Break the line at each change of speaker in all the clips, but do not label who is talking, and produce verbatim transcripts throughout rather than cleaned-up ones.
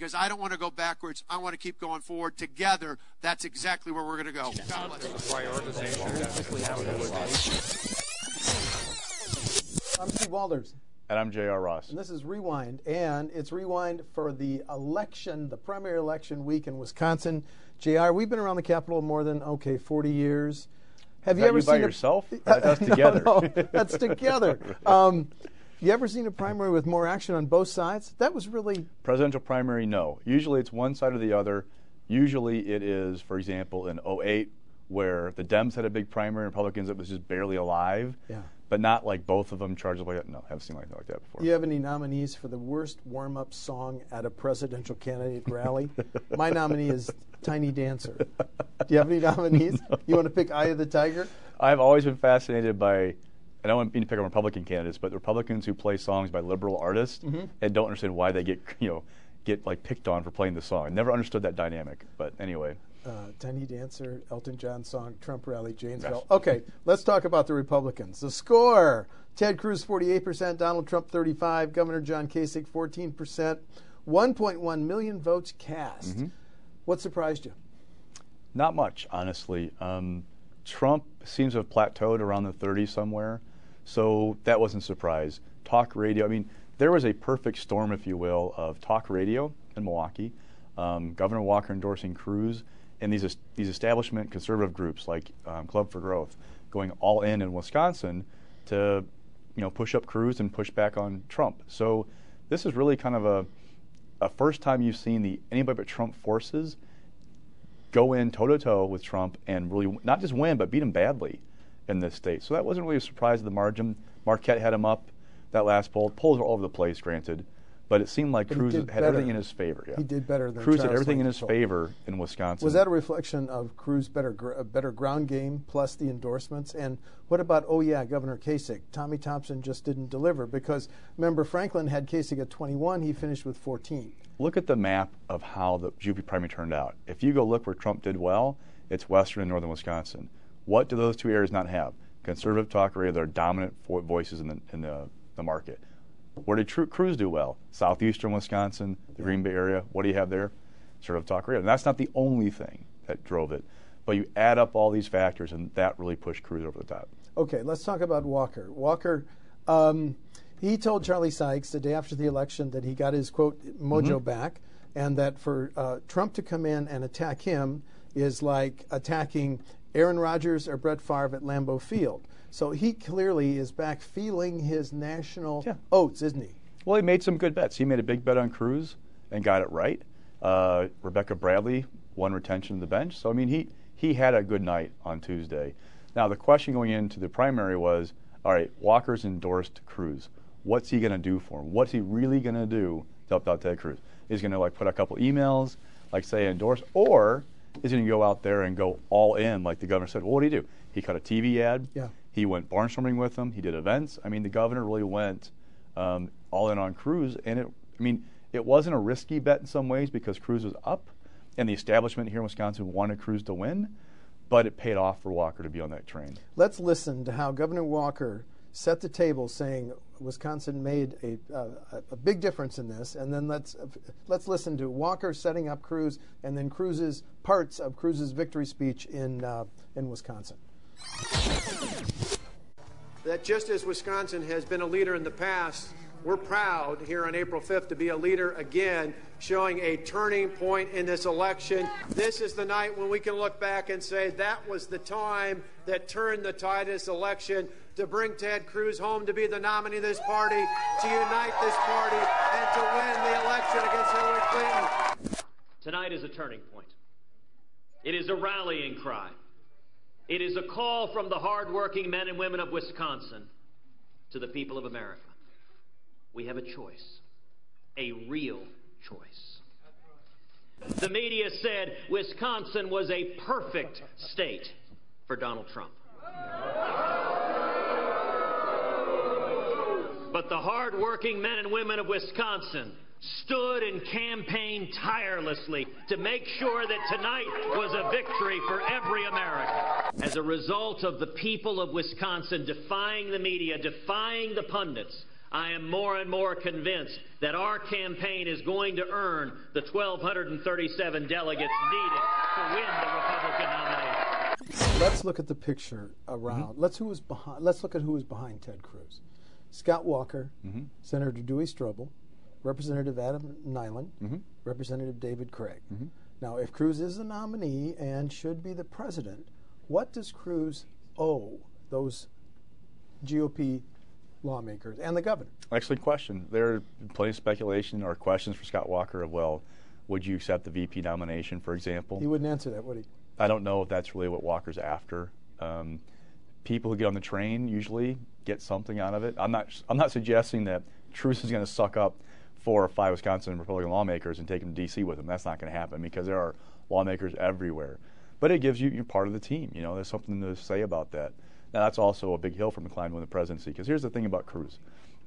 because I don't want to go backwards. I want to keep going forward. Together, that's exactly where we're going to go.
I'm Steve Walders.
And I'm J R. Ross.
And this is Rewind, and it's Rewind for the election, the primary election week in Wisconsin. J R, we've been around the Capitol more than, okay, forty years. Have
is
you ever
you
seen
by
a,
yourself? That's together.
no, no, that's together. Um, you ever seen a primary with more action on both sides? That was really...
Presidential primary, no. Usually it's one side or the other. Usually it is, for example, in oh eight, where the Dems had a big primary, Republicans, it was just barely alive.
Yeah.
But not like both of them charged up like that. No, I haven't seen anything like that before.
Do you have any nominees for the worst warm-up song at a presidential candidate rally? My nominee is Tiny Dancer. Do you have any nominees? No. You want to pick Eye of the Tiger?
I've always been fascinated by, and I don't mean to pick on Republican candidates, but the Republicans who play songs by liberal artists mm-hmm. and don't understand why they get, you know, get like picked on for playing the song. I never understood that dynamic. But anyway.
Uh, Tiny Dancer, Elton John song, Trump rally, Janesville. Yes. Okay, let's talk about the Republicans. The score: Ted Cruz forty-eight percent, Donald Trump thirty-five, Governor John Kasich fourteen percent, one point one million votes cast. Mm-hmm. What surprised you?
Not much, honestly. Um, Trump seems to have plateaued around the thirties somewhere, so that wasn't a surprise. Talk radio, I mean, there was a perfect storm, if you will, of talk radio in Milwaukee, um, Governor Walker endorsing Cruz, and these these establishment conservative groups like um, Club for Growth going all in in Wisconsin to, you know, push up Cruz and push back on Trump. So this is really kind of a a first time you've seen the anybody but Trump forces go in toe to toe with Trump and really not just win but beat him badly in this state. So that wasn't really a surprise at the margin. Marquette had him up that last poll. Polls were all over the place, granted. But it seemed like but Cruz had better. everything in his favor. Yeah.
He did better than
Cruz
Charles
had everything in his
told.
favor in Wisconsin.
Was that a reflection of Cruz's better gr- better ground game plus the endorsements? And what about, oh yeah, Governor Kasich? Tommy Thompson just didn't deliver because, remember, Franklin had Kasich at twenty-one. He finished with fourteen.
Look at the map of how the G O P primary turned out. If you go look where Trump did well, it's western and northern Wisconsin. What do those two areas not have? Conservative talk radio, they're dominant voices in the, in the, the market. Where did Cruz do well? Southeastern Wisconsin, the Green Bay area. What do you have there? Sort of talk radio. And that's not the only thing that drove it. But you add up all these factors, and that really pushed Cruz over the top.
Okay, let's talk about Walker. Walker, um, he told Charlie Sykes the day after the election that he got his, quote, mojo mm-hmm. back, and that for uh, Trump to come in and attack him is like attacking Aaron Rodgers or Brett Favre at Lambeau Field. So he clearly is back feeling his national yeah. oats, isn't he?
Well, he made some good bets. He made a big bet on Cruz and got it right. Uh, Rebecca Bradley won retention of the bench. So, I mean, he, he had a good night on Tuesday. Now, the question going into the primary was, all right, Walker's endorsed Cruz. What's he going to do for him? What's he really going to do to help out Ted Cruz? Is he going to, like, put a couple emails, like, say, endorse, or is he going to go out there and go all in, like the governor said? Well, what did he do? He cut a T V ad.
Yeah.
He went barnstorming with them. He did events. I mean, the governor really went um, all in on Cruz. And, it, I mean, it wasn't a risky bet in some ways because Cruz was up, and the establishment here in Wisconsin wanted Cruz to win, but it paid off for Walker to be on that train.
Let's listen to how Governor Walker set the table saying Wisconsin made a, uh, a big difference in this, and then let's uh, let's listen to Walker setting up Cruz, and then Cruz's parts of Cruz's victory speech in uh, in Wisconsin.
That just as Wisconsin has been a leader in the past, we're proud here on April fifth to be a leader again, showing a turning point in this election. This is the night when we can look back and say that was the time that turned the tide of this election to bring Ted Cruz home to be the nominee of this party, to unite this party, and to win the election against Hillary Clinton.
Tonight is a turning point. It is a rallying cry. It is a call from the hardworking men and women of Wisconsin to the people of America. We have a choice, a real choice. The media said Wisconsin was a perfect state for Donald Trump. But the hard-working men and women of Wisconsin stood and campaigned tirelessly to make sure that tonight was a victory for every American. As a result of the people of Wisconsin defying the media, defying the pundits, I am more and more convinced that our campaign is going to earn the one thousand two hundred thirty-seven delegates needed to win the Republican nomination.
Let's look at the picture around. Mm-hmm. Let's who was behind. Let's look at who was behind Ted Cruz. Scott Walker, mm-hmm. Senator Dewey Strobel, Representative Adam Nyland, mm-hmm. Representative David Craig. Mm-hmm. Now, if Cruz is the nominee and should be the president, what does Cruz owe those G O P lawmakers and the governor?
Excellent question. There are plenty of speculation or questions for Scott Walker of, well, would you accept the V P nomination, for example?
He wouldn't answer that, would he?
I don't know if that's really what Walker's after. Um, people who get on the train usually get something out of it. I'm not. I'm not suggesting that Cruz is going to suck up four or five Wisconsin Republican lawmakers and take them to D C with him. That's not going to happen because there are lawmakers everywhere. But it gives you you're part of the team. You know, there's something to say about that. Now that's also a big hill for McCline to win the presidency. Because here's the thing about Cruz.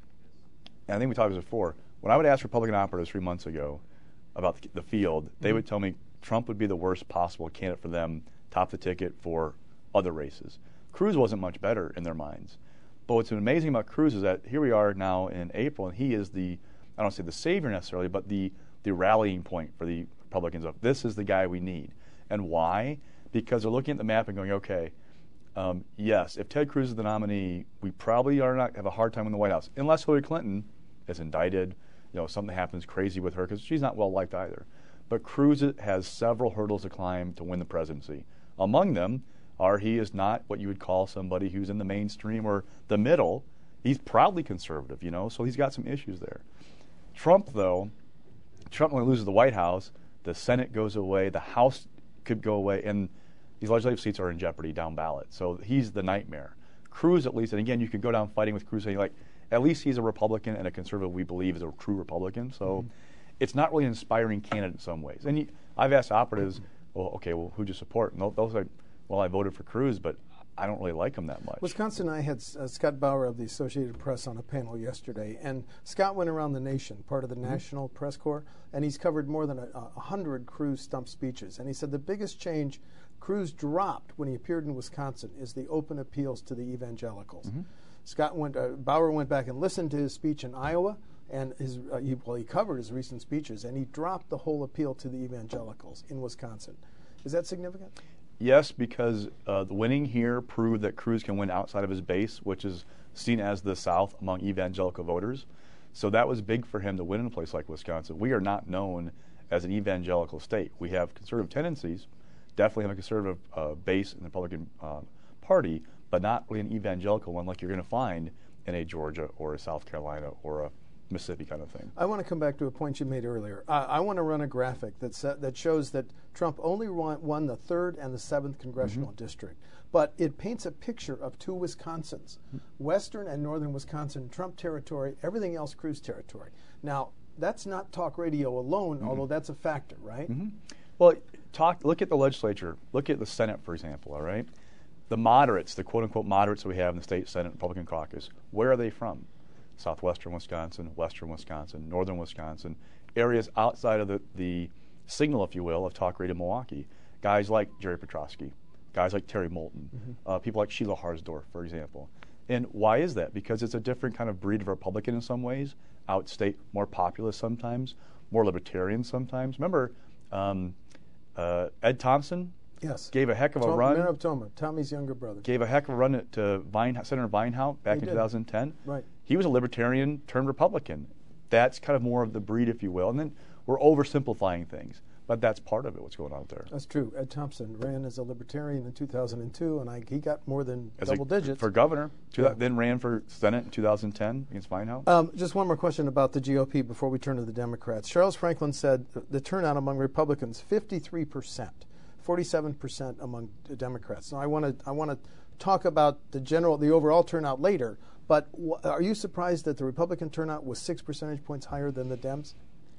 And I think we talked about this before. When I would ask Republican operatives three months ago about the, the field, mm-hmm. they would tell me Trump would be the worst possible candidate for them, top the ticket for other races. Cruz wasn't much better in their minds. But what's amazing about Cruz is that here we are now in April, and he is the, I don't say the savior necessarily, but the, the rallying point for the Republicans of this is the guy we need. And why? Because they're looking at the map and going, okay, um, yes, if Ted Cruz is the nominee, we probably are not have a hard time in the White House, unless Hillary Clinton is indicted, you know, something happens crazy with her, because she's not well liked either. But Cruz has several hurdles to climb to win the presidency. Among them are he is not what you would call somebody who's in the mainstream or the middle. He's proudly conservative, you know, so he's got some issues there. Trump, though, Trump when he loses the White House, the Senate goes away, the House could go away, and these legislative seats are in jeopardy down ballot. So he's the nightmare. Cruz, at least, and again, you could go down fighting with Cruz saying, like, at least he's a Republican and a conservative we believe is a true Republican. So mm-hmm. it's not really an inspiring candidate in some ways. And he, I've asked operatives, well, okay, well, who'd you support? And they'll, they'll say, well, I voted for Cruz, but I don't really like him that much.
Wisconsin, I had uh, Scott Bauer of the Associated Press on a panel yesterday, and Scott went around the nation, part of the mm-hmm. National Press Corps, and he's covered more than a, a hundred Cruz stump speeches. And he said the biggest change Cruz dropped when he appeared in Wisconsin is the open appeals to the evangelicals. Mm-hmm. Scott went, uh, Bauer went back and listened to his speech in Iowa, and his uh, he, well, he covered his recent speeches, and he dropped the whole appeal to the evangelicals in Wisconsin. Is that significant?
Yes, because uh, the winning here proved that Cruz can win outside of his base, which is seen as the South among evangelical voters. So that was big for him to win in a place like Wisconsin. We are not known as an evangelical state. We have conservative tendencies, definitely have a conservative uh, base in the Republican uh, Party, but not really an evangelical one like you're going to find in a Georgia or a South Carolina or a Mississippi kind of thing.
I want to come back to a point you made earlier. Uh, I want to run a graphic that uh, that shows that Trump only won, won the third and the seventh congressional mm-hmm. district, but it paints a picture of two Wisconsins, mm-hmm. western and northern Wisconsin, Trump territory, everything else Cruz territory. Now, that's not talk radio alone, mm-hmm. although that's a factor, right?
Mm-hmm. Well, talk. Look at the legislature. Look at the Senate, for example, all right? The moderates, the quote-unquote moderates that we have in the state Senate Republican caucus, where are they from? Southwestern Wisconsin, western Wisconsin, northern Wisconsin, areas outside of the, the signal, if you will, of Talk Radio Milwaukee. Guys like Jerry Petrosky, guys like Terry Moulton, mm-hmm. uh, people like Sheila Harsdorf, for example. And why is that? Because it's a different kind of breed of Republican in some ways, outstate, more populist sometimes, more libertarian sometimes. Remember, um, uh, Ed Thompson?
Yes.
Gave a heck of a
Tom,
run.
Mayor of Toma, Tommy's younger brother.
Gave a heck of a run to Vine, Senator Vinehout back
he
in
did.
two thousand ten.
Right.
He was a libertarian turned Republican. That's kind of more of the breed, if you will. And then we're oversimplifying things, but that's part of it, what's going on out there.
That's true. Ed Thompson ran as a libertarian in two thousand two, and I, he got more than
as
double
a,
digits.
For governor.
Yeah.
Then ran for Senate in two thousand ten against Vinehout.
Um, just one more question about the G O P before we turn to the Democrats. Charles Franklin said the turnout among Republicans, fifty-three percent. forty-seven percent among Democrats. Now, I want to I want to talk about the general, the overall turnout later. But w- are you surprised that the Republican turnout was six percentage points higher than the Dems?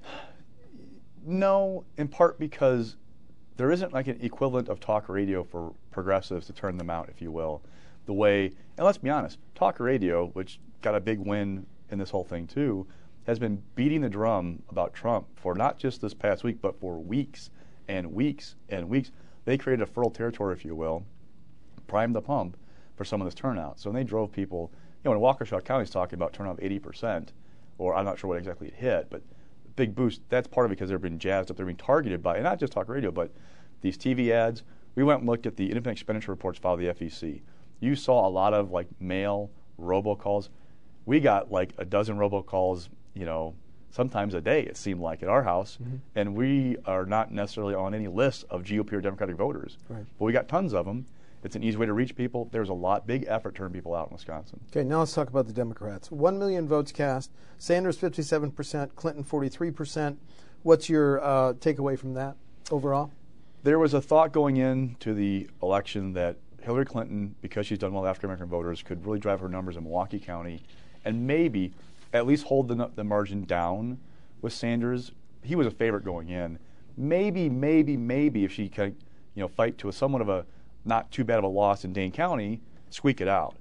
No, in part because there isn't like an equivalent of talk radio for progressives to turn them out, if you will. The way, and let's be honest, talk radio, which got a big win in this whole thing too, has been beating the drum about Trump for not just this past week, but for weeks and weeks and weeks. They created a fertile territory, if you will, primed the pump for some of this turnout. So they drove people know, when Waukesha County's talking about turnout of eighty percent, or I'm not sure what exactly it hit, but big boost, that's part of it because they're being jazzed up, they're being targeted by, and not just talk radio, but these T V ads. We went and looked at the independent expenditure reports filed by the F E C. You saw a lot of like mail robocalls. We got like a dozen robocalls, you know, sometimes a day, it seemed like, at our house, mm-hmm. and we are not necessarily on any list of G O P or Democratic voters. Right. But we got tons of them. It's an easy way to reach people. There's a lot, big effort to turn people out in Wisconsin.
Okay, now let's talk about the Democrats. One million votes cast. Sanders fifty-seven percent, Clinton forty-three percent. What's your uh, takeaway from that overall?
There was a thought going into the election that Hillary Clinton, because she's done well with African American voters, could really drive her numbers in Milwaukee County and maybe at least hold the, the margin down with Sanders. He was a favorite going in. Maybe, maybe, maybe if she could, you know, fight to a somewhat of a not too bad of a loss in Dane County, squeak it out.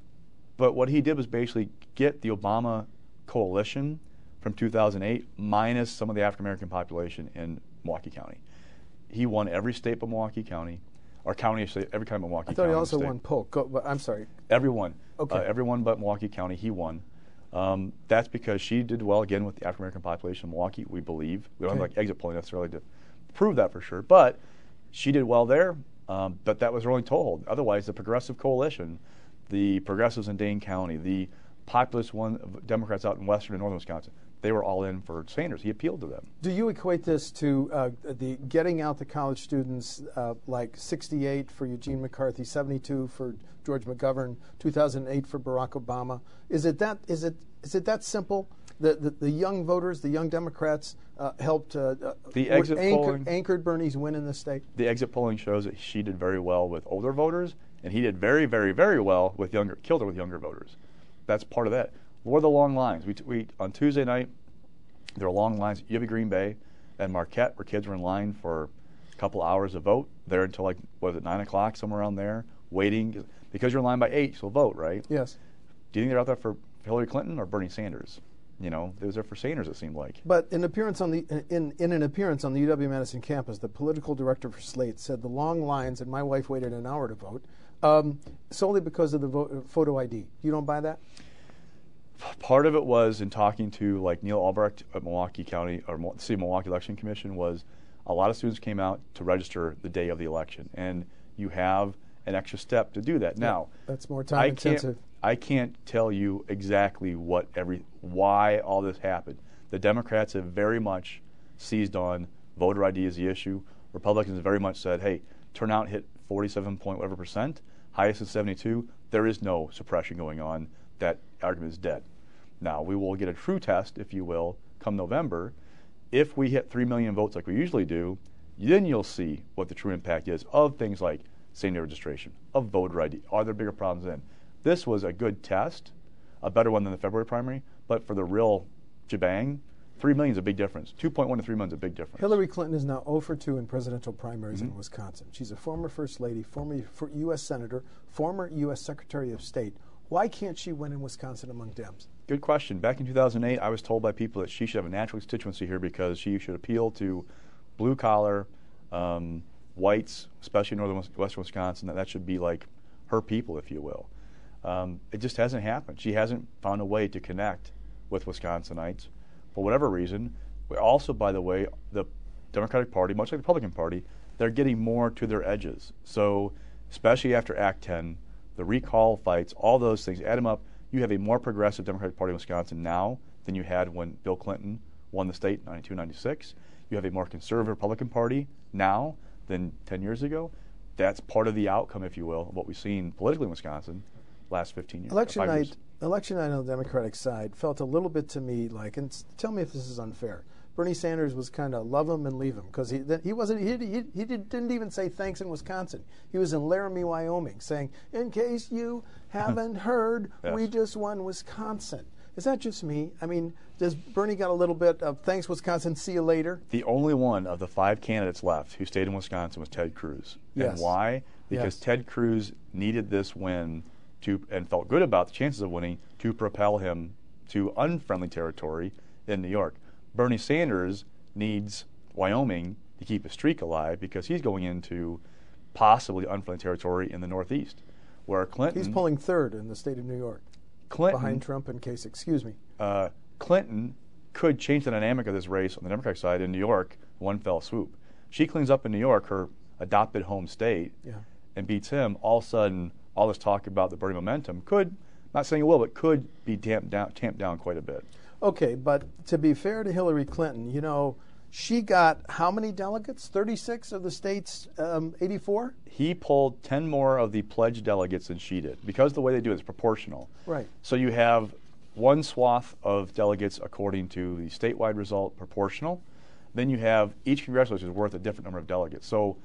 But what he did was basically get the Obama coalition from two thousand eight minus some of the African American population in Milwaukee County. He won every state but Milwaukee County, or county, every county but Milwaukee County.
I thought he also won Polk. Go, but I'm sorry.
Everyone.
Okay.
Uh, everyone but Milwaukee County, he won. Um, that's because she did well, again, with the African American population in Milwaukee, we believe. We don't okay. have like exit polling necessarily to prove that for sure. But she did well there, um, but that was her only toehold. Otherwise, the Progressive Coalition, the progressives in Dane County, the populist one Democrats out in western and northern Wisconsin, they were all in for Sanders. He appealed to them.
Do you equate this to uh, the getting out the college students, uh, like sixty-eight for Eugene McCarthy, seventy-two for George McGovern, two thousand eight for Barack Obama? Is it that? Is it? Is it that simple? The the, the young voters, the young Democrats, uh, helped uh,
the exit
anchor,
polling,
anchored Bernie's win in the state.
The exit polling shows that she did very well with older voters, and he did very, very, very well with younger, killed her with younger voters. That's part of that. What are the long lines? We, t- we on Tuesday night, there were long lines at U V Green Bay and Marquette, where kids were in line for a couple hours to vote. There until like what was it, nine o'clock, somewhere around there, waiting because you're in line by eight, you'll vote, right?
Yes.
Do you think they're out there for Hillary Clinton or Bernie Sanders? You know, they was there for Sanders, it seemed like.
But in appearance on the in in an appearance on the U W-Madison campus, the political director for Slate said the long lines, and my wife waited an hour to vote, um, solely because of the vote, photo I D. You don't buy that?
Part of it was in talking to like Neil Albrecht at Milwaukee County or Mo- City of Milwaukee Election Commission was a lot of students came out to register the day of the election, and you have an extra step to do that. Yeah, now
that's more time
I
intensive.
Can't, I can't tell you exactly what every why all this happened. The Democrats have very much seized on voter I D as the issue. Republicans have very much said, hey, turnout hit forty-seven point whatever percent, highest in seventy-two. There is no suppression going on. That argument is dead. Now, we will get a true test, if you will, come November. If we hit three million votes like we usually do, then you'll see what the true impact is of things like same-day registration, of voter I D. Are there bigger problems then? This was a good test, a better one than the February primary, but for the real shebang, three million is a big difference. two point one to three million is a big difference.
Hillary Clinton is now zero for two in presidential primaries
mm-hmm.
in Wisconsin. She's a former First Lady, former U S Senator, former U S Secretary of State. Why can't she win in Wisconsin among Dems?
Good question. Back in two thousand eight, I was told by people that she should have a natural constituency here because she should appeal to blue-collar um, whites, especially in northern western Wisconsin, that that should be like her people, if you will. Um, it just hasn't happened. She hasn't found a way to connect with Wisconsinites for whatever reason. We also, by the way, the Democratic Party, much like the Republican Party, they're getting more to their edges. So especially after Act ten, the recall fights, all those things, add them up, you have a more progressive Democratic Party in Wisconsin now than you had when Bill Clinton won the state in ninety-two ninety-six. You have a more conservative Republican Party now than ten years ago. That's part of the outcome, if you will, of what we've seen politically in Wisconsin last fifteen years.
Election night,
years.
election night on the Democratic side felt a little bit to me like, and tell me if this is unfair, Bernie Sanders was kind of love him and leave him because he he wasn't he he, he did, didn't even say thanks in Wisconsin. He was in Laramie, Wyoming, saying, "In case you haven't heard, yes. we just won Wisconsin." Is that just me? I mean, does Bernie got a little bit of thanks Wisconsin, see you later?
The only one of the five candidates left who stayed in Wisconsin was Ted Cruz.
Yes.
And why? Because
yes.
Ted Cruz needed this win to and felt good about the chances of winning to propel him to unfriendly territory in New York. Bernie Sanders needs Wyoming to keep his streak alive because he's going into possibly unfriendly territory in the Northeast, where Clinton...
He's polling third in the state of New York.
Clinton,
behind Trump and Kasich. Excuse me.
Uh, Clinton could change the dynamic of this race on the Democratic side in New York one fell swoop. She cleans up in New York, her adopted home state,
yeah.
and beats him. All of a sudden, all this talk about the Bernie momentum could, not saying it will, but could be tamped down, tamped down quite a bit.
Okay, but to be fair to Hillary Clinton, you know, she got how many delegates? thirty-six of the state's um, eighty-four?
He pulled ten more of the pledged delegates than she did, because the way they do it is proportional.
Right.
So you have one swath of delegates according to the statewide result, proportional. Then you have each congressional district is worth a different number of delegates. So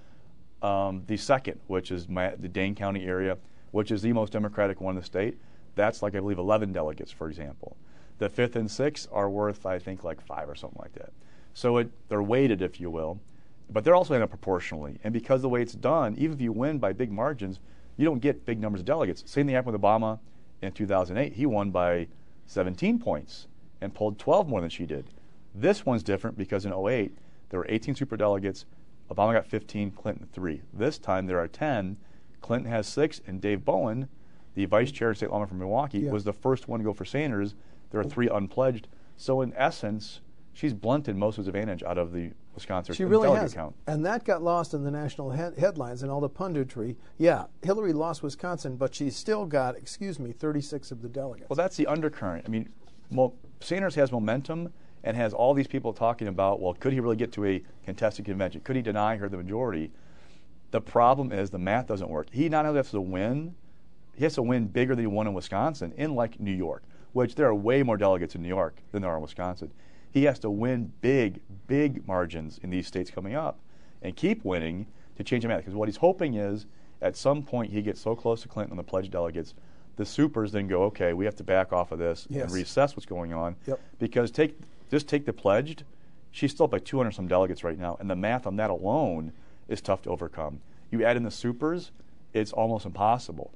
um, the second, which is my, the Dane County area, which is the most Democratic one in the state, that's like, I believe, eleven delegates, for example. The fifth and sixth are worth, I think, like five or something like that. So it, they're weighted, if you will, but they're also ended up proportionally. And because the way it's done, even if you win by big margins, you don't get big numbers of delegates. Same thing happened with Obama in two thousand eight. He won by seventeen points and pulled twelve more than she did. This one's different because in oh eight, there were eighteen superdelegates. Obama got fifteen, Clinton three. This time there are ten. Clinton has six, and Dave Bowen, the vice chair of state lawman from Milwaukee,
yeah.
was the first one to go for Sanders. There are three unpledged. So in essence, she's blunted most of his advantage out of the Wisconsin
she really
delegate
has.
count.
And that got lost in the national he- headlines and all the punditry. Yeah, Hillary lost Wisconsin, but she still got, excuse me, thirty-six of the delegates.
Well, that's the undercurrent. I mean, mo- Sanders has momentum and has all these people talking about, well, could he really get to a contested convention? Could he deny her the majority? The problem is the math doesn't work. He not only has to win, he has to win bigger than he won in Wisconsin, in like New York, which there are way more delegates in New York than there are in Wisconsin. He has to win big, big margins in these states coming up and keep winning to change the math. Because what he's hoping is at some point he gets so close to Clinton on the pledged delegates, the supers then go, okay, we have to back off of this
yes.
and reassess what's going on.
Yep.
Because take just take the pledged, she's still up by two hundred some delegates right now, and the math on that alone is tough to overcome. You add in the supers, it's almost impossible.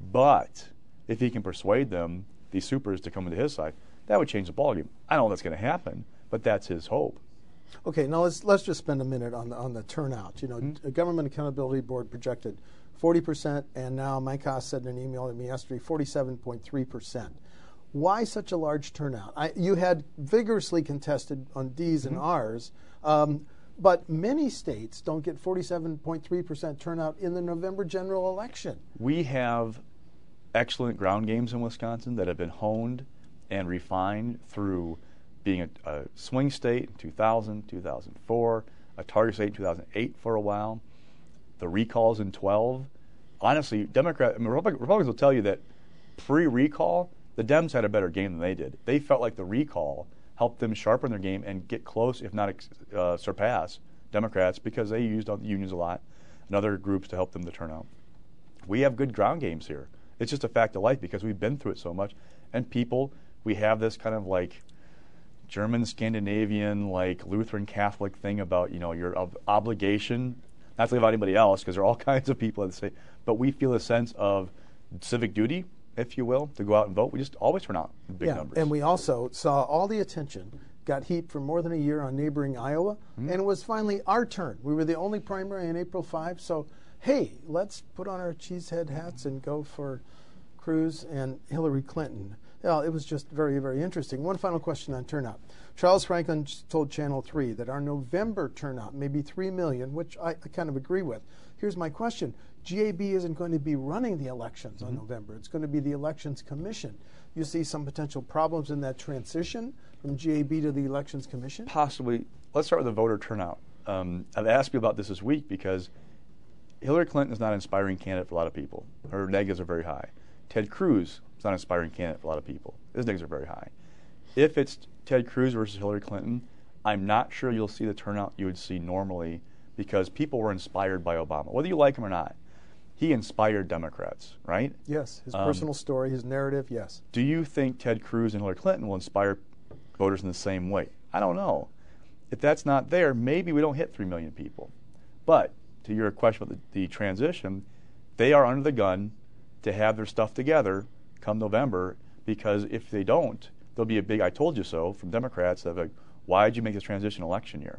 But if he can persuade them, these supers, to come into his side, that would change the ballgame. I don't know if that's going to happen, but that's his hope.
Okay, now let's let's just spend a minute on the on the turnout. You know,
Mm-hmm.
the Government Accountability Board projected forty percent, and now Mike Haas said in an email to me yesterday, forty-seven point three percent. Why such a large turnout? I, you had vigorously contested on D's
Mm-hmm.
and R's, um, but many states don't get forty-seven point three percent turnout in the November general election.
We have excellent ground games in Wisconsin that have been honed and refined through being a, a swing state in two thousand, two thousand four, a target state in two thousand eight for a while, the recalls in twelve. Honestly, Democrat, I mean, Republic, Republicans will tell you that pre-recall, the Dems had a better game than they did. They felt like the recall helped them sharpen their game and get close, if not uh, surpass, Democrats because they used the unions a lot and other groups to help them to turn out. We have good ground games here. It's just a fact of life because we've been through it so much. And people, we have this kind of like German, Scandinavian, like Lutheran Catholic thing about, you know, your ob- obligation, not to leave out anybody else because there are all kinds of people that say, but we feel a sense of civic duty, if you will, to go out and vote. We just always turn out in big
yeah,
numbers.
and we also saw all the attention got heaped for more than a year on neighboring Iowa, mm-hmm. and it was finally our turn. We were the only primary on April fifth, so hey, let's put on our cheesehead hats and go for Cruz and Hillary Clinton. Well, it was just very, very interesting. One final question on turnout. Charles Franklin told Channel three that our November turnout may be three million, which I, I kind of agree with. Here's my question. G A B isn't going to be running the elections mm-hmm. on November. It's going to be the Elections Commission. You see some potential problems in that transition from G A B to the Elections Commission?
Possibly. Let's start with the voter turnout. Um, I've asked you about this this week because Hillary Clinton is not an inspiring candidate for a lot of people. Her negatives are very high. Ted Cruz is not an inspiring candidate for a lot of people. His negatives are very high. If it's Ted Cruz versus Hillary Clinton, I'm not sure you'll see the turnout you would see normally because people were inspired by Obama, whether you like him or not. He inspired Democrats, right?
Yes, his
um,
personal story, his narrative, yes.
Do you think Ted Cruz and Hillary Clinton will inspire voters in the same way? I don't know. If that's not there, maybe we don't hit three million people. But to your question about the, the transition, they are under the gun to have their stuff together come November because if they don't, there'll be a big I told you so from Democrats that are like, why did you make this transition election year?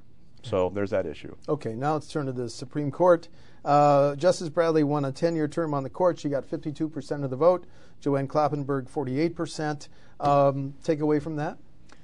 So there's that issue.
Okay, now let's turn to the Supreme Court. Uh, Justice Bradley won a ten-year term on the court. She got fifty-two percent of the vote. Joanne Kloppenburg, forty-eight percent. Um, take away from that?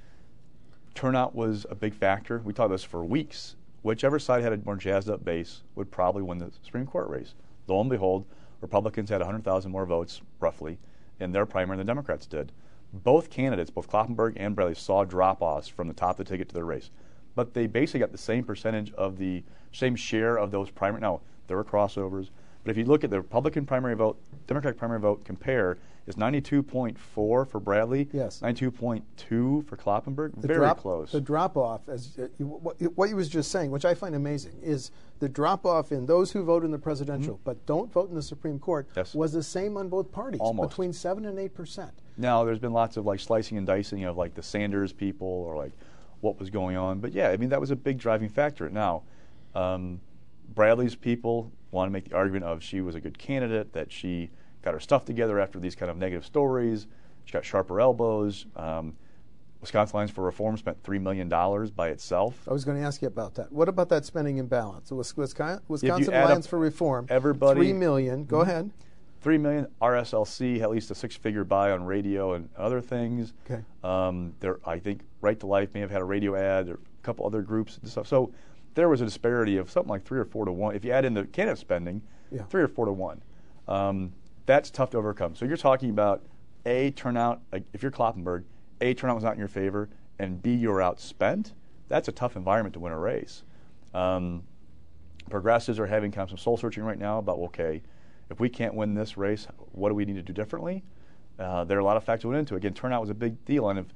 Turnout was a big factor. We talked about this for weeks. Whichever side had a more jazzed-up base would probably win the Supreme Court race. Lo and behold, Republicans had one hundred thousand more votes, roughly, in their primary than the Democrats did. Both candidates, both Kloppenburg and Bradley, saw drop-offs from the top of the ticket to their race. But they basically got the same percentage of the same share of those primary. Now, there were crossovers. But if you look at the Republican primary vote, Democratic primary vote, compare, is ninety-two point four for Bradley,
yes.
ninety-two point two for Kloppenburg.
The
Very
drop,
close.
The drop-off, as uh, what, what he was just saying, which I find amazing, is the drop-off in those who vote in the presidential mm-hmm. but don't vote in the Supreme Court
yes.
was the same on both parties,
Almost.
between seven and eight percent.
Now, there's been lots of like slicing and dicing of like the Sanders people or like what was going on. But yeah, I mean, that was a big driving factor. Now, um, Bradley's people want to make the argument of she was a good candidate, that she got her stuff together after these kind of negative stories. She got sharper elbows. Um, Wisconsin Alliance for Reform spent three million dollars by itself.
I was going to ask you about that. What about that spending imbalance? The Wisconsin, Wisconsin
add
Alliance
up
for Reform,
everybody,
three million dollars. Go
mm-hmm.
ahead.
Three million. R S L C had at least a six-figure buy on radio and other things.
Okay.
Um, there, I think Right to Life may have had a radio ad, or a couple other groups and stuff. So there was a disparity of something like three or four to one. If you add in the candidate spending,
yeah.
three or four to one. Um, that's tough to overcome. So you're talking about A, turnout, like if you're Kloppenburg, A, turnout was not in your favor, and B, you were outspent. That's a tough environment to win a race. Um, progressives are having kind of some soul searching right now about, okay, if we can't win this race, what do we need to do differently? Uh, there are a lot of factors that went into it. Again, turnout was a big deal, and if,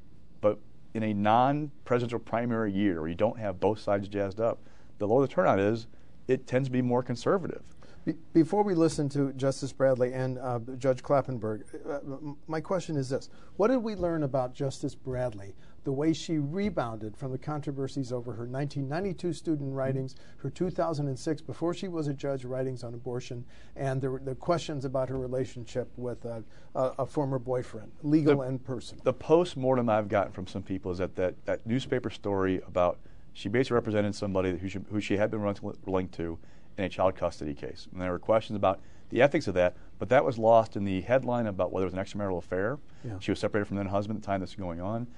but in a non-presidential primary year where you don't have both sides jazzed up, the lower the turnout is, it tends to be more conservative.
Be- before we listen to Justice Bradley and uh, Judge Kloppenburg, uh, my question is this. What did we learn about Justice Bradley, the way she rebounded from the controversies over her nineteen ninety-two student writings, her two thousand six, before she was a judge, writings on abortion, and the, the questions about her relationship with a, a, a former boyfriend, legal
the,
and personal?
The post-mortem I've gotten from some people is that that, that newspaper story about she basically represented somebody who she, who she had been linked to in a child custody case. And there were questions about the ethics of that, but that was lost in the headline about whether it was an extramarital affair. Yeah. She was separated from the husband at the time this was going on.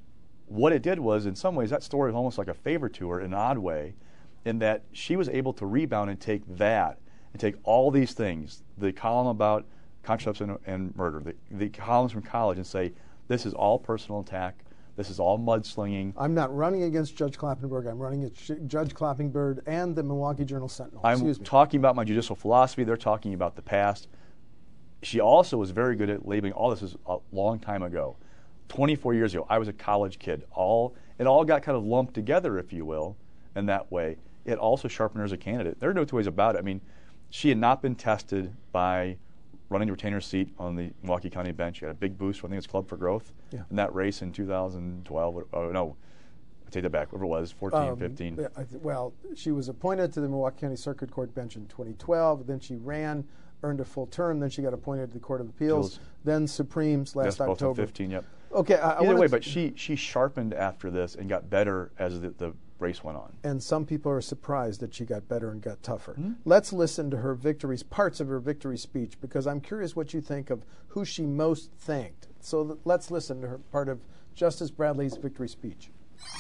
What it did was, in some ways, that story was almost like a favor to her in an odd way, in that she was able to rebound and take that, and take all these things, the column about contraception and, and murder, the, the columns from college, and say, this is all personal attack, this is all mudslinging.
I'm not running against Judge Kloppenburg. I'm running against Judge Kloppenburg and the Milwaukee Journal-Sentinel.
I'm
Excuse me.
talking about my judicial philosophy. They're talking about the past. She also was very good at labeling all this as a long time ago. twenty-four years ago, I was a college kid. All It all got kind of lumped together, if you will, in that way. It also sharpened her as a candidate. There are no two ways about it. I mean, she had not been tested by running the retainer seat on the Milwaukee County bench. She had a big boost from, I think it's Club for Growth, yeah. in that race in two thousand twelve. Oh, no, I take that back, whatever it was, fourteen,
um,
fifteen.
Well, she was appointed to the Milwaukee County Circuit Court bench in twenty twelve. Then she ran, earned a full term. Then she got appointed to the Court of Appeals. Appeals. Then Supremes last
yes,
October.
Both in fifteen, yep.
Okay, I,
Either
I
way, but she, she sharpened after this and got better as the, the race went on.
And some people are surprised that she got better and got tougher.
Mm-hmm.
Let's listen to her victories, parts of her victory speech, because I'm curious what you think of who she most thanked. So let's listen to her part of Justice Bradley's victory speech.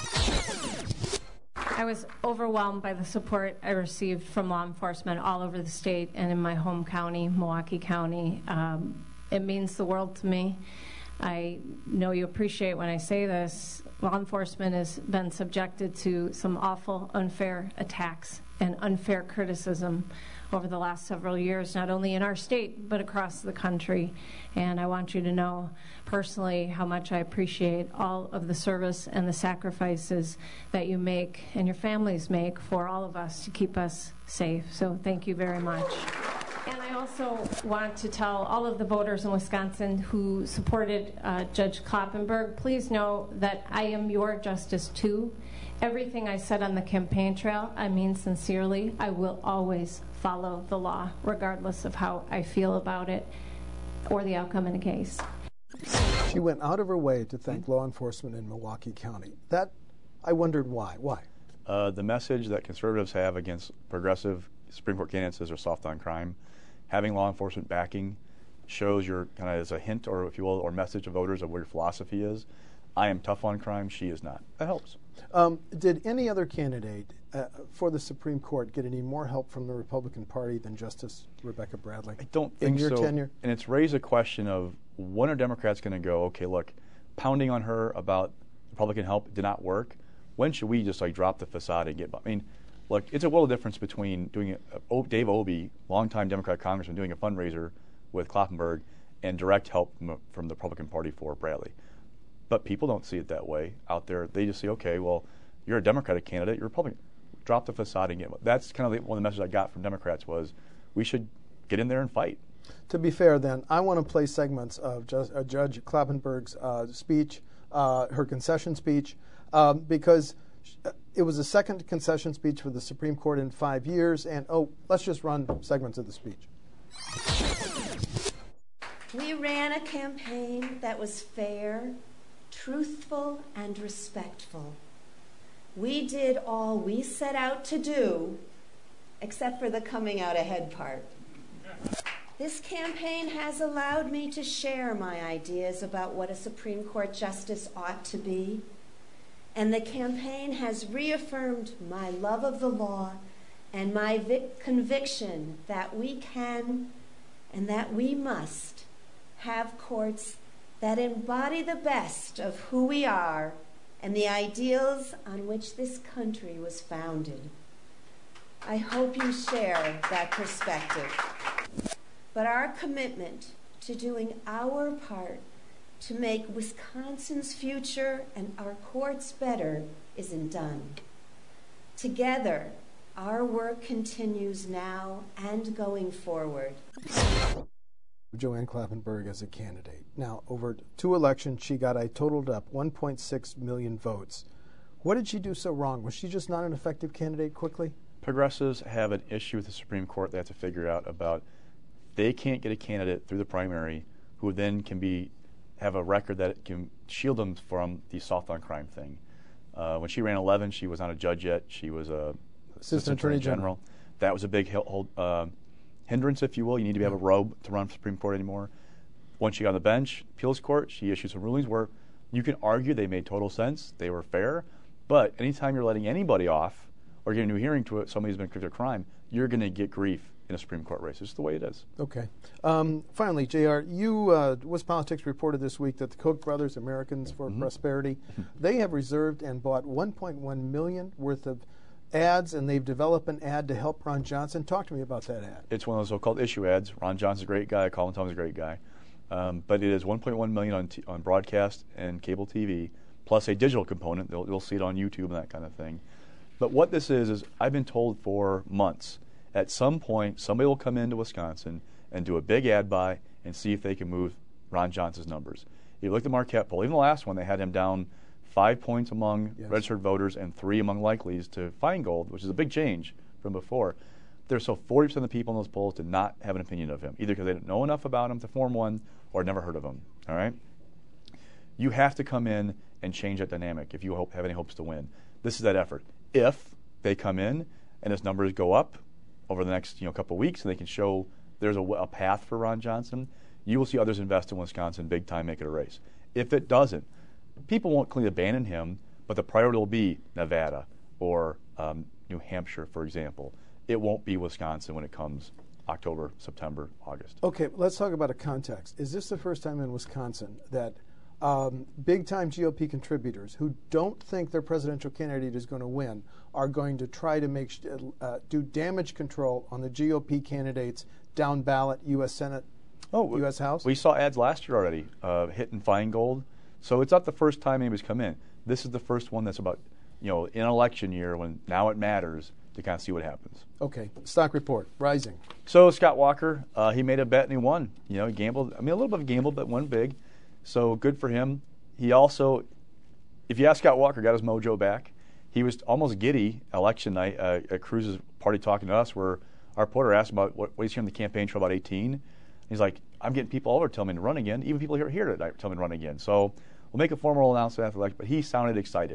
I was overwhelmed by the support I received from law enforcement all over the state and in my home county, Milwaukee County. Um, it means the world to me. I know you appreciate when I say this. Law enforcement has been subjected to some awful, unfair attacks and unfair criticism over the last several years, not only in our state, but across the country. And I want you to know personally how much I appreciate all of the service and the sacrifices that you make and your families make for all of us to keep us safe. So thank you very much. And I also want to tell all of the voters in Wisconsin who supported uh, Judge Kloppenburg, please know that I am your justice too. Everything I said on the campaign trail, I mean sincerely. I will always follow the law, regardless of how I feel about it or the outcome in the case.
She went out of her way to thank law enforcement in Milwaukee County. That, I wondered why. Why?
Uh, the message that conservatives have against progressive Supreme Court candidates is they're soft on crime. Having law enforcement backing shows your kind of as a hint, or if you will, or message to voters of what your philosophy is. I am tough on crime. She is not. That helps.
Um, did any other candidate uh, for the Supreme Court get any more help from the Republican Party than Justice Rebecca Bradley?
I don't think
in your
so.
tenure.
And it's raised a question of when are Democrats going to go, okay, look, pounding on her about Republican help did not work. When should we just like drop the facade and get? I mean, look, it's a world of difference between doing it. Uh, Dave Obey, longtime Democratic congressman, doing a fundraiser with Kloppenburg, and direct help from, from the Republican Party for Bradley. But people don't see it that way out there. They just say, okay, well, you're a Democratic candidate, you're Republican. Drop the facade and get. That's kind of the, one of the messages I got from Democrats was we should get in there and fight.
To be fair, then, I want to play segments of Ju- uh, Judge Kloppenburg's uh, speech, uh, her concession speech, um, because it was the second concession speech for the Supreme Court in five years. And, oh, let's just run segments of the speech.
We ran a campaign that was fair, truthful, and respectful. We did all we set out to do, except for the coming out ahead part. This campaign has allowed me to share my ideas about what a Supreme Court justice ought to be, and the campaign has reaffirmed my love of the law and my vic- conviction that we can and that we must have courts that embody the best of who we are and the ideals on which this country was founded. I hope you share that perspective. But our commitment to doing our part to make Wisconsin's future and our courts better isn't done. Together, our work continues now and going forward.
Joanne Kloppenburg as a candidate. Now, over two elections, she got, I totaled up, one point six million votes. What did she do so wrong? Was she just not an effective candidate quickly?
Progressives have an issue with the Supreme Court they have to figure out about. They can't get a candidate through the primary who then can be have a record that can shield them from the soft on crime thing. Uh, when she ran eleven, she was not a judge yet. She was a assistant, assistant attorney general. general. That was a big hold, uh, hindrance, if you will. You need to be able to robe to run for Supreme Court anymore. Once she got on the bench, appeals court, she issued some rulings where you can argue they made total sense, they were fair, but anytime you're letting anybody off or giving a new hearing to it, somebody who's been convicted of crime, you're going to get grief in a Supreme Court race. It's just the way it is.
Okay. Um, finally, J R, you, uh, WisPolitics reported this week that the Koch brothers, Americans for mm-hmm. Prosperity, they have reserved and bought one point one million dollars worth of ads, and they've developed an ad to help Ron Johnson. Talk to me about that ad.
It's one of those so-called issue ads. Ron Johnson's a great guy. Colin Thomas is a great guy. Um, but it is one point one million dollars on, t- on broadcast and cable T V, plus a digital component. They'll, you'll see it on YouTube and that kind of thing. But what this is, is I've been told for months, at some point, somebody will come into Wisconsin and do a big ad buy and see if they can move Ron Johnson's numbers. You look at the Marquette poll, even the last one, they had him down five points among yes. registered voters and three among likelies to Feingold, which is a big change from before. There's so forty percent of the people in those polls did not have an opinion of him, either because they didn't know enough about him to form one or never heard of him. All right? You have to come in and change that dynamic if you hope, have any hopes to win. This is that effort. If they come in and his numbers go up over the next you know couple of weeks and they can show there's a, a path for Ron Johnson, you will see others invest in Wisconsin big time, make it a race. If it doesn't, people won't clearly abandon him, but the priority will be Nevada or um, New Hampshire, for example. It won't be Wisconsin when it comes October, September, August.
Okay, let's talk about a context. Is this the first time in Wisconsin that um, big-time G O P contributors who don't think their presidential candidate is going to win are going to try to make sh- uh, do damage control on the G O P candidates down ballot, U S Senate, oh, U S House?
We saw ads last year already uh, hitting Feingold. So it's not the first time anybody's come in. This is the first one that's about, you know, in an election year when now it matters to kind of see what happens.
Okay. Stock report, rising.
So Scott Walker, uh, he made a bet and he won. You know, he gambled. I mean, a little bit of a gamble, but won big. So good for him. He also, if you ask Scott Walker, got his mojo back. He was almost giddy election night uh, at Cruz's party talking to us where our reporter asked about what, what he's hearing on the campaign trail about eighteen. He's like, I'm getting people all over telling me to run again. Even people here, here tonight tell me to run again. So we'll make a formal announcement after the election, but he sounded excited.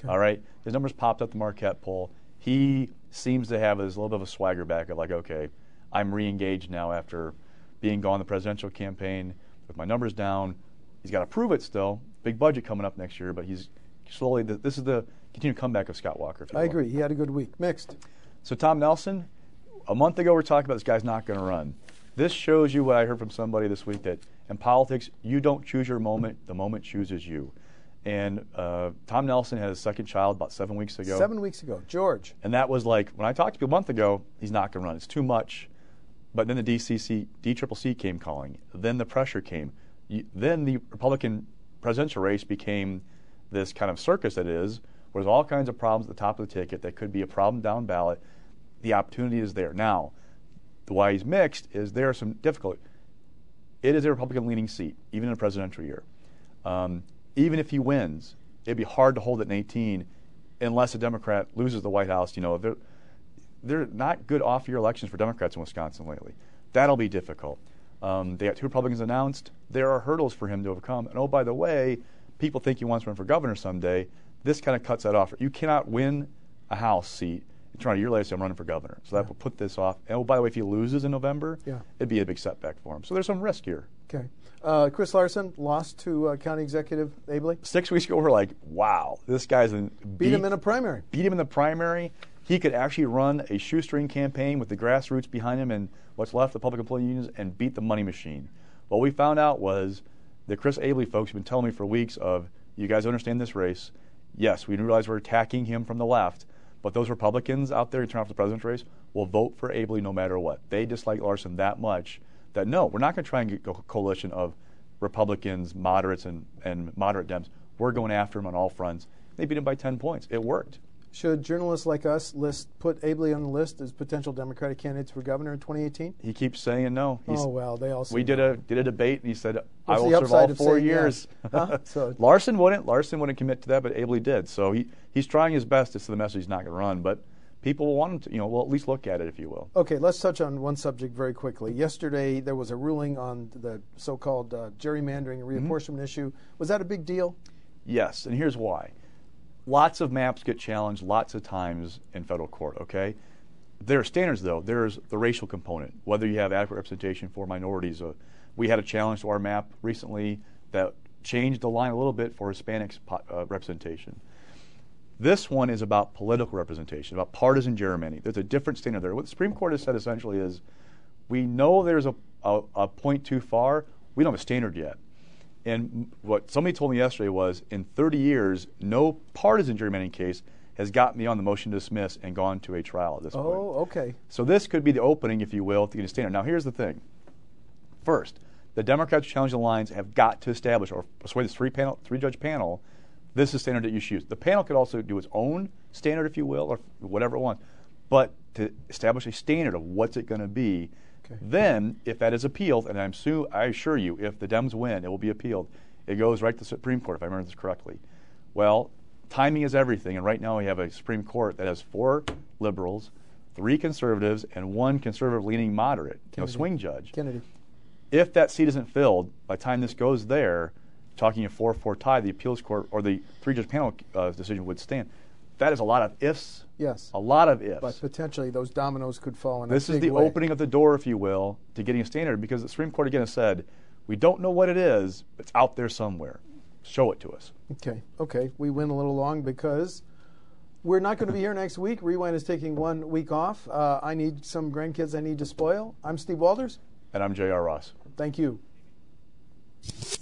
Okay. All right? His numbers popped up the Marquette poll. He seems to have his little bit of a swagger back of like, okay, I'm re-engaged now after being gone the presidential campaign with my numbers down. He's got to prove it still. Big budget coming up next year, but he's slowly, the, this is the continued comeback of Scott Walker.
I agree. He had a good week. Mixed.
So Tom Nelson, a month ago we were talking about this guy's not going to run. This shows you what I heard from somebody this week, that in politics, you don't choose your moment, the moment chooses you. And uh, Tom Nelson had his second child about seven weeks ago.
Seven weeks ago. George.
And that was like, when I talked to you a month ago, he's not going to run. It's too much. But then the D C C, D C C C came calling. Then the pressure came. You, then the Republican presidential race became this kind of circus that it is, where there's all kinds of problems at the top of the ticket that could be a problem down ballot. The opportunity is there. Now, why he's mixed is there are some difficulty. It is a Republican-leaning seat, even in a presidential year. Um, even if he wins, it'd be hard to hold it in eighteen unless a Democrat loses the White House. You know, they're, they're not good off-year elections for Democrats in Wisconsin lately. That'll be difficult. Um, they got two Republicans announced. There are hurdles for him to overcome. And oh, by the way, people think he wants to run for governor someday. This kind of cuts that off. You cannot win a House seat and try a year later say, I'm running for governor. So that yeah. will put this off. And oh, by the way, if he loses in November, yeah. it'd be a big setback for him. So there's some risk here.
Okay. Uh, Chris Larson lost to uh, County Executive Abley.
Six weeks ago, we're like, wow, this guy's in.
Beat, beat him in a primary.
Beat him in the primary. He could actually run a shoestring campaign with the grassroots behind him and what's left of the public employee unions and beat the money machine. What we found out was the Chris Abley folks have been telling me for weeks of, you guys understand this race. Yes, we realize we're attacking him from the left, but those Republicans out there who turn off the president's race will vote for Abley no matter what. They dislike Larson that much that, no, we're not going to try and get a coalition of Republicans, moderates, and, and moderate Dems. We're going after him on all fronts. They beat him by ten points. It worked.
Should journalists like us list put Abley on the list as potential Democratic candidates for governor in twenty eighteen?
He keeps saying no. He's,
oh, well, they all
We did
no.
a did a debate, and he said,
What's
I will serve all four years.
Yes? Huh? So
Larson wouldn't. Larson wouldn't commit to that, but Abley did. So he, he's trying his best to send the message he's not going to run, but people will want him to, you know, will at least look at it, if you will.
Okay, let's touch on one subject very quickly. Yesterday, there was a ruling on the so-called uh, gerrymandering and reapportionment mm-hmm. issue. Was that a big deal?
Yes, and here's why. Lots of maps get challenged lots of times in federal court, okay? There are standards, though. There's the racial component, whether you have adequate representation for minorities. Uh, we had a challenge to our map recently that changed the line a little bit for Hispanics uh, representation. This one is about political representation, about partisan gerrymandering. There's a different standard there. What the Supreme Court has said essentially is, we know there's a, a, a point too far. We don't have a standard yet. And what somebody told me yesterday was, in thirty years, no partisan gerrymandering case has gotten beyond the motion to dismiss and gone to a trial at this
oh,
point.
Oh, okay.
So this could be the opening, if you will, to get a standard. Now, here's the thing. First, the Democrats who challenge the lines have got to establish, or persuade this three-panel, three-judge panel, this is the standard that you should use. The panel could also do its own standard, if you will, or whatever it wants. But to establish a standard of what's it going to be, okay. Then, if that is appealed, and I'm su- I assure you, if the Dems win, it will be appealed. It goes right to the Supreme Court, if I remember this correctly. Well, timing is everything, and right now we have a Supreme Court that has four liberals, three conservatives, and one conservative-leaning moderate, you know, swing judge.
Kennedy.
If that seat isn't filled, by the time this goes there, talking a four four tie, the appeals court or the three-judge panel uh, decision would stand. That is a lot of ifs.
Yes.
A lot of ifs.
But potentially those dominoes could fall in
This
a
is
big
the
way.
opening of the door, if you will, to getting a standard, because the Supreme Court again has said, we don't know what it is, but it's out there somewhere. Show it to us.
Okay. Okay. We went a little long because we're not going to be here next week. Rewind is taking one week off. Uh, I need some grandkids I need to spoil. I'm Steve Walters.
And I'm J R. Ross.
Thank you.